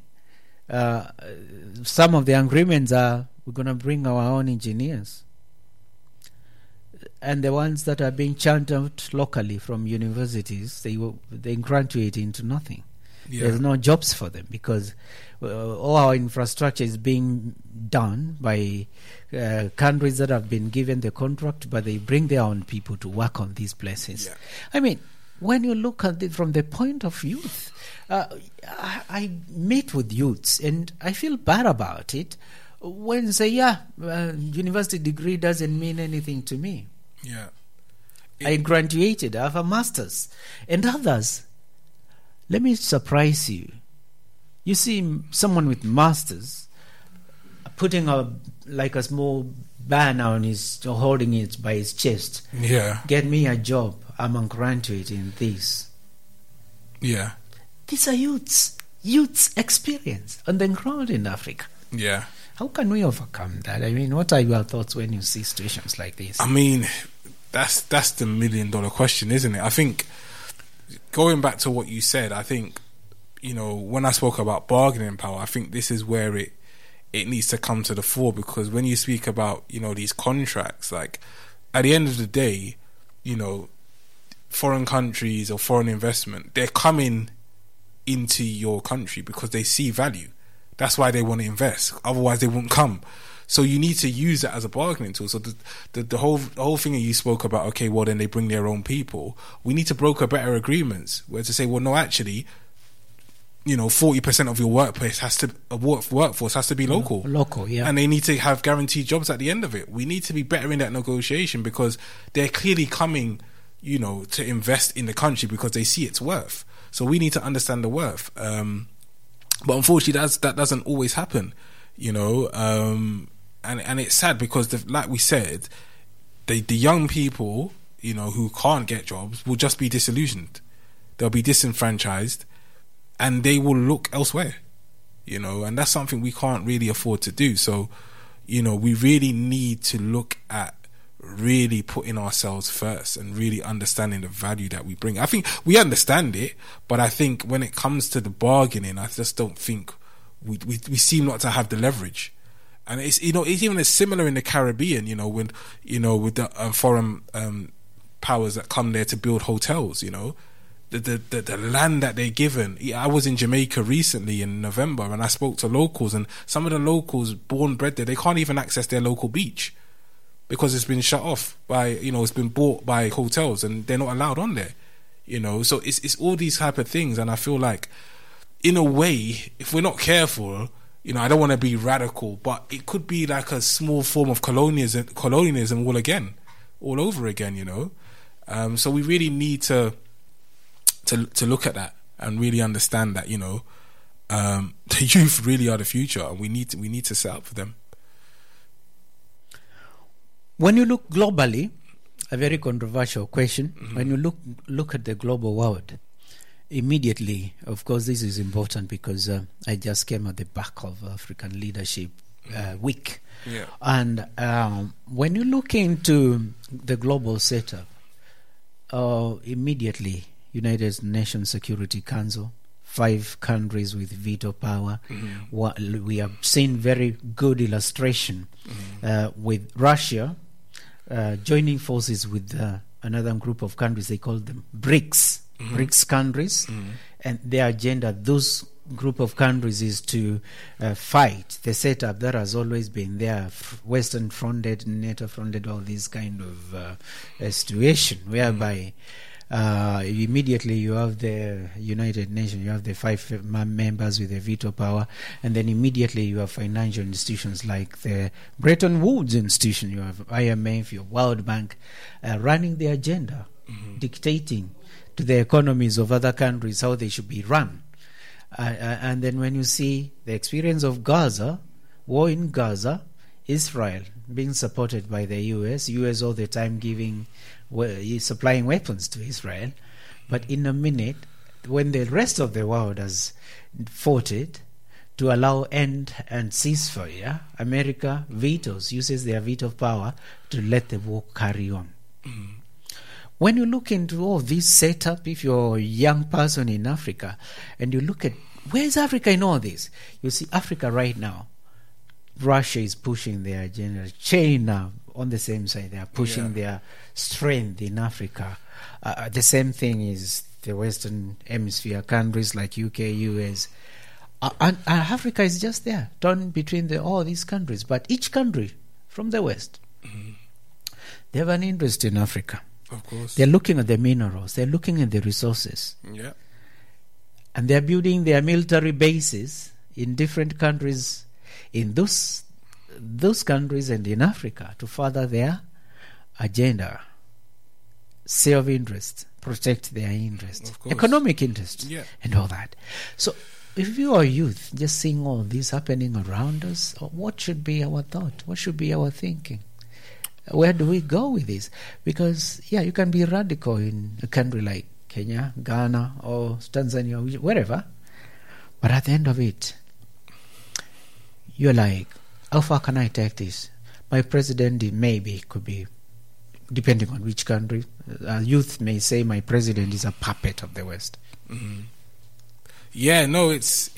some of the agreements are, we're going to bring our own engineers. And the ones that are being churned out locally from universities, they graduate into nothing. There's no jobs for them, because all our infrastructure is being done by countries that have been given the contract, but they bring their own people to work on these places. I mean, when you look at it from the point of youth, I meet with youths and I feel bad about it when they say, university degree doesn't mean anything to me. I graduated, I have a master's. And others, let me surprise you. You see someone with master's putting a small banner on his, holding it by his chest. Get me a job. I'm a graduate in this. These are youths experience on the ground in Africa. How can we overcome that? I mean, what are your thoughts when you see situations like this? I mean, that's the $1 million question, isn't it? I think, going back to what you said, I think, you know, when I spoke about bargaining power, I think this is where it needs to come to the fore, because when you speak about, you know, these contracts, like, at the end of the day, you know, foreign countries or foreign investment, they're coming into your country because they see value. That's why they want to invest. Otherwise, they won't come. So you need to use that as a bargaining tool. So the whole thing that you spoke about, okay, well, then they bring their own people. We need to broker better agreements where to say, well, no, actually, you know, 40% of your workforce has to be local. And they need to have guaranteed jobs at the end of it. We need to be better in that negotiation, because they're clearly coming, you know, to invest in the country because they see its worth. So we need to understand the worth. But unfortunately, that doesn't always happen, you know. And it's sad because, like we said, the young people, you know, who can't get jobs will just be disillusioned. they'll be disenfranchised, and they will look elsewhere, and that's something we can't really afford to do. So, we really need to look at really putting ourselves first and really understanding the value that we bring. I think we understand it, but I think when it comes to the bargaining, I just don't think we seem not to have the leverage. And it's it's even similar in the Caribbean, with the foreign powers that come there to build hotels, the land that they're given. I was in Jamaica recently in November, and I spoke to locals, and some of the locals born bred there, they can't even access their local beach because it's been shut off by, it's been bought by hotels, and they're not allowed on there. So it's all these type of things, and I feel like, in a way, if we're not careful, I don't want to be radical, but it could be like a small form of colonialism all over again. So we really need to look at that and really understand that the youth really are the future, and we need to set up for them. When you look globally, a very controversial question. When you look at the global world, immediately, of course, this is important because I just came at the back of African Leadership Week. Yeah. And when you look into the global setup, immediately, United Nations Security Council, 5 countries with veto power. We have seen very good illustration with Russia joining forces with another group of countries. They call them BRICS. BRICS countries, and their agenda, those group of countries, is to fight the setup that has always been there, Western fronted, NATO fronted, all this kind of situation, whereby immediately you have the United Nations, you have the 5 members with the veto power, and then immediately you have financial institutions like the Bretton Woods institution, you have IMF, your World Bank, running the agenda, dictating to the economies of other countries how they should be run. And then when you see the experience of Gaza, war in Gaza, Israel being supported by the US all the time supplying weapons to Israel, but in a minute, when the rest of the world has fought it to allow end and ceasefire, America uses their veto power to let the war carry on. When you look into all this setup, if you're a young person in Africa, and you look at where's Africa in all this, you see Africa right now, Russia is pushing their agenda. China, on the same side, they are pushing their strength in Africa. The same thing is the Western Hemisphere countries like UK, US. And Africa is just there, torn between all these countries. But each country from the West, they have an interest in Africa. Of course. They're looking at the minerals. They're looking at the resources. Yeah. And they're building their military bases in different countries, in those countries and in Africa, to further their agenda, self-interest, protect their interest, economic interest, and all that. So if you are youth, just seeing all this happening around us, what should be our thought? What should be our thinking? Where do we go with this? Because, you can be radical in a country like Kenya, Ghana, or Tanzania, wherever. But at the end of it, you're like, how far can I take this? My president could be, depending on which country. Youth may say my president is a puppet of the West. Yeah, no, it's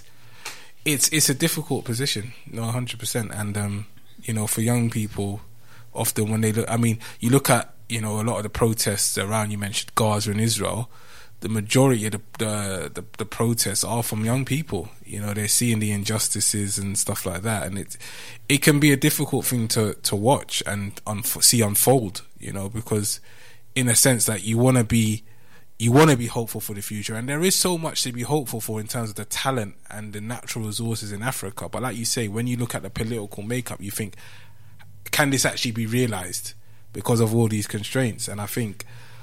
a difficult position, 100%. And, for young people, often when they look, you look at, a lot of the protests around, you mentioned Gaza and Israel, the majority of the protests are from young people. They're seeing the injustices and stuff like that, and it can be a difficult thing to watch and see unfold, because in a sense that you want to be hopeful for the future, and there is so much to be hopeful for in terms of the talent and the natural resources in Africa. But like you say, when you look at the political makeup, you think, can this actually be realized because of all these constraints? And I think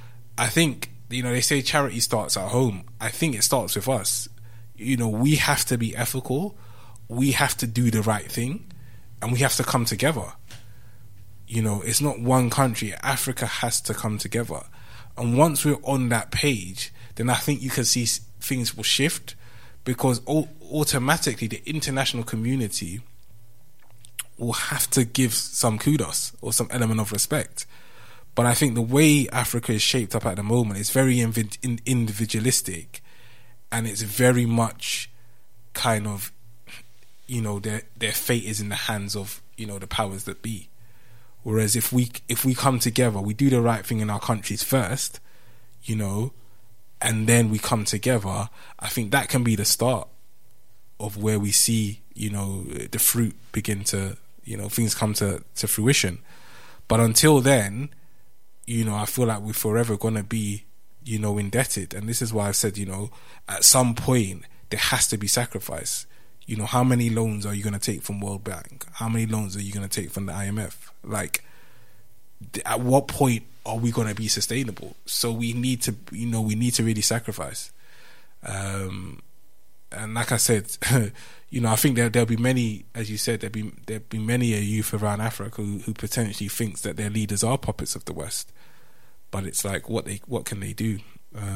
they say charity starts at home. I think it starts with us. We have to be ethical, we have to do the right thing, and we have to come together. It's not one country. Africa has to come together, and once we're on that page, then I think you can see things will shift, because automatically the international community will have to give some kudos or some element of respect. But I think the way Africa is shaped up at the moment is very individualistic, and it's very much kind of, you know, their fate is in the hands of, you know, the powers that be. Whereas if we come together, we do the right thing in our countries first, you know, and then we come together, I think that can be the start of where we see, you know, the fruit begin to, you know, things come to fruition. But until then, you know, I feel like we're forever going to be, you know, indebted. And this is why I said, you know, at some point there has to be sacrifice. You know, how many loans are you going to take from World Bank? How many loans are you going to take from the IMF? Like, at what point are we going to be sustainable? So we need to, you know, we need to really sacrifice. And like I said, you know, I think there'll be many, as you said, there'll be many a youth around Africa who potentially thinks that their leaders are puppets of the West. But it's like, what can they do?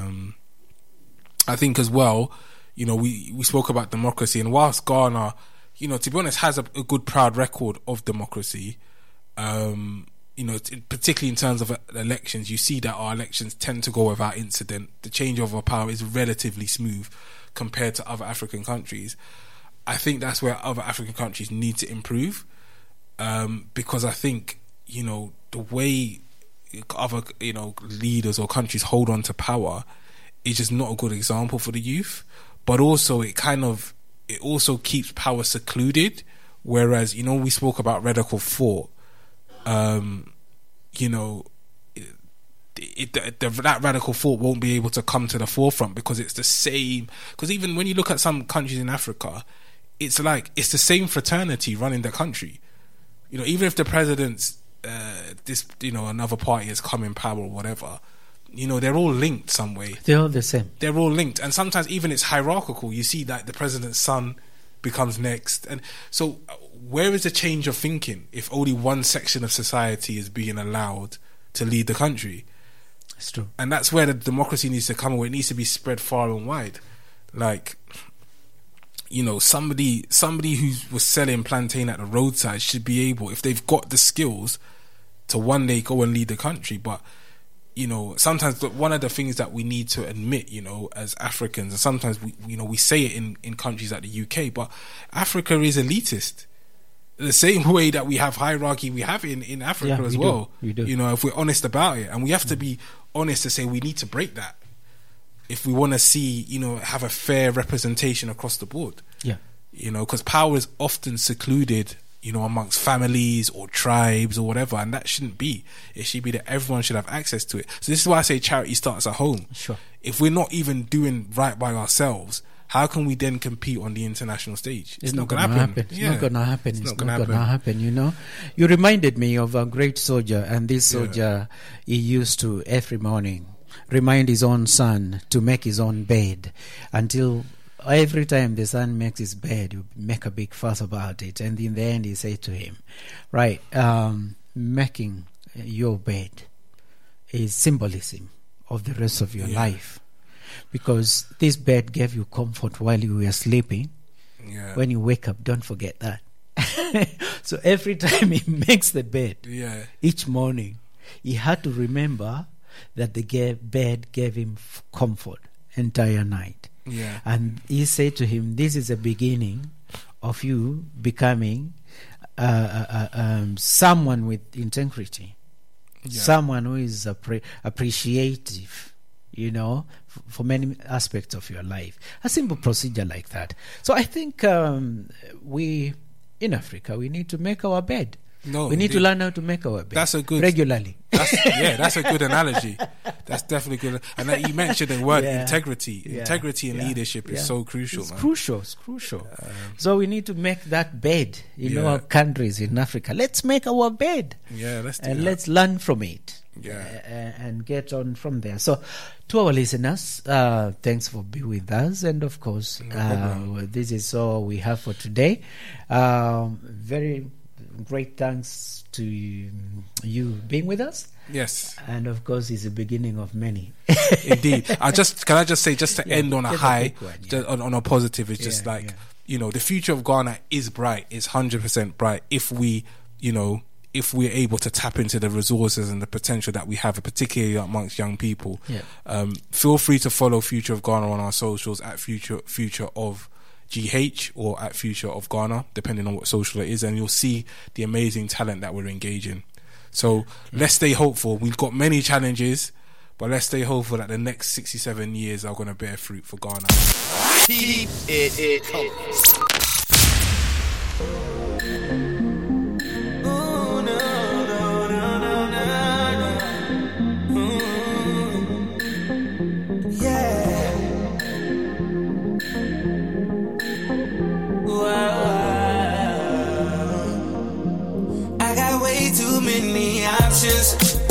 I think as well, you know, we spoke about democracy, and whilst Ghana, you know, to be honest, has a good, proud record of democracy, you know, particularly in terms of elections, you see that our elections tend to go without incident. The changeover of power is relatively smooth compared to other African countries. I think that's where other African countries need to improve, because I think, you know, the way other, you know, leaders or countries hold on to power is just not a good example for the youth. But also it also keeps power secluded. Whereas, you know, we spoke about radical thought, you know, that radical thought won't be able to come to the forefront, because it's the same. Because even when you look at some countries in Africa, it's like it's the same fraternity running the country. You know, even if the president's you know, another party has come in power or whatever, you know, they're all linked some way. They're all the same. They're all linked, and sometimes even it's hierarchical. You see that the president's son becomes next, and so where is the change of thinking if only one section of society is being allowed to lead the country? That's true. And that's where the democracy needs to come, where it needs to be spread far and wide. Like, you know, somebody who was selling plantain at the roadside should be able, if they've got the skills, to one day go and lead the country. But, you know, sometimes one of the things that we need to admit, you know, as Africans, and sometimes we say it in countries like the UK, but Africa is elitist. The same way that we have hierarchy, we have in Africa as well. We do. You know, if we're honest about it, and we have to be honest to say we need to break that if we want to see, you know, have a fair representation across the board. Yeah. You know, because power is often secluded, you know, amongst families or tribes or whatever, and that shouldn't be. It should be that everyone should have access to it. So this is why I say charity starts at home. Sure. If we're not even doing right by ourselves, how can we then compete on the international stage? It's not going to happen. It's Yeah. not going to happen. It's It's not not gonna going to happen, you know. You reminded me of a great soldier, and this soldier, he used to, every morning, remind his own son to make his own bed, until every time the son makes his bed, you make a big fuss about it. And in the end, he said to him, right, making your bed is symbolism of the rest of your life. Because this bed gave you comfort while you were sleeping. Yeah. When you wake up, don't forget that. So every time he makes the bed, each morning, he had to remember that the bed gave him comfort entire night. Yeah. And he said to him, this is the beginning of you becoming someone with integrity, someone who is appreciative, you know, for many aspects of your life. A simple procedure like that. So I think we, in Africa, we need to make our bed. No, we need to learn how to make our bed. That's a good regularly. That's a good analogy. That's definitely good. And you mentioned the word integrity. Integrity in leadership is so crucial. It's man. crucial. It's crucial. So we need to make that bed in our countries in Africa. Let's make our bed. Yeah, let's do and that. let's learn from it. Yeah. And get on from there. So, to our listeners, thanks for being with us. And of course, this is all we have for today. Very great thanks to you being with us. Yes. And of course, it's the beginning of many. Indeed. Can I just say, just to end on a high, on a positive, it's just the future of Ghana is bright. It's 100% bright if we, if we're able to tap into the resources and the potential that we have, particularly amongst young people. Feel free to follow Future of Ghana on our socials at Future of GH or at Future of Ghana, depending on what social it is, and you'll see the amazing talent that we're engaging. So let's stay hopeful. We've got many challenges, but let's stay hopeful that the next 67 years are going to bear fruit for Ghana. Keep it coming. Options,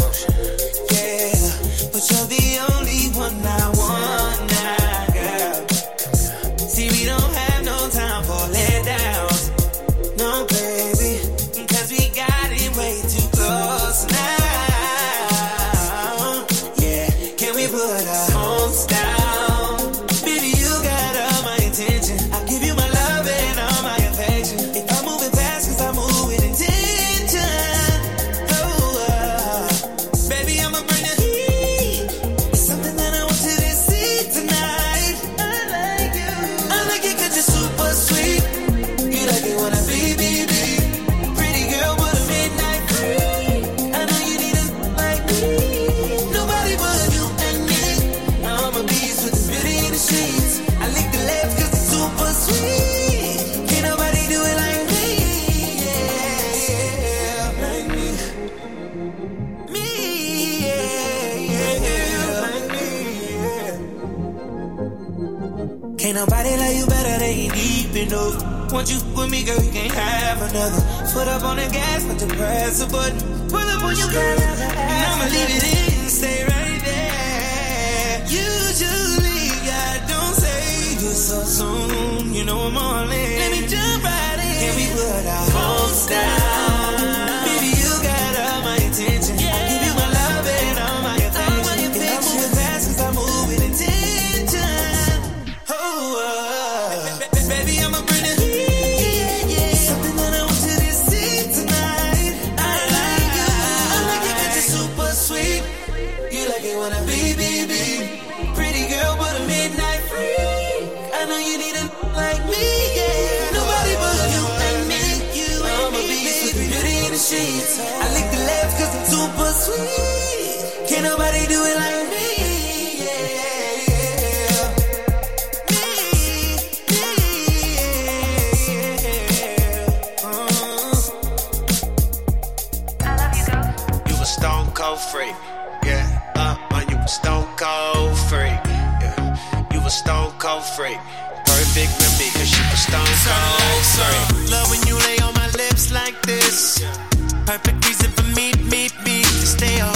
but you're the only one I want now, girl. See, we don't have no time for letdowns, no, baby, cause we got it way too close now. Yeah, can we put our homes down? Baby, you got all my attention. I give you my love and all my affection. If I'm moving fast, cause I move with intention. Ain't nobody like you better, they ain't deep enough. Once you with me, girl, you can't have another. Foot up on the gas, not to press a button. Pull up on your girl, and I'ma leave it in, stay right there. Usually, I don't say this so soon. You know I'm all in. Let me jump right in. Can we put our phones down? Baby, you got all my attention. I give you my love and all my affection. If I'm moving fast, cause I move with intention. Baby, I'ma bring it. Something that I want you to see tonight. I like you. I like it 'cause you're super sweet. You like it when I be. Pretty girl, but a midnight freak. I know you need a like me, yeah. Nobody but you and me. I'ma be super beauty in the sheets. I lick the left 'cause I'm super sweet. Can't nobody do it like me. Freak, you a stone cold freak, you a stone cold freak, perfect for me, cause you a stone cold freak. Love when you lay on my lips like this, perfect reason for me to stay on.